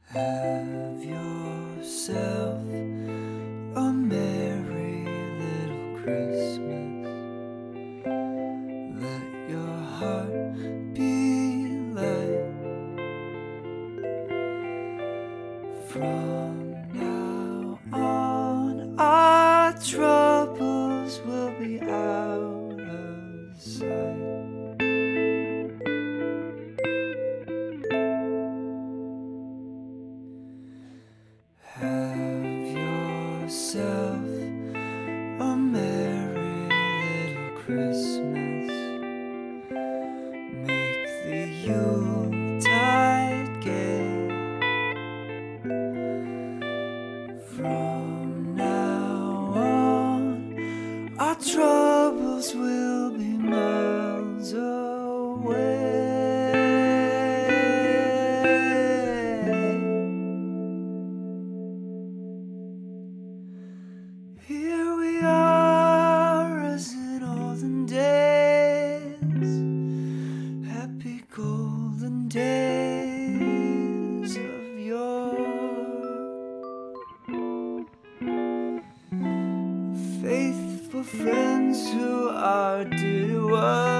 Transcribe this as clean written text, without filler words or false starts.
Have yourself a merry little Christmas. Let your heart be light. From now on, our troubles will be out of sight. Have yourself a merry little Christmas. Make the Yuletide gay. From now on, our troubles will be miles away. Here we are as in olden days, happy golden days of yore. Faithful friends who are dear to us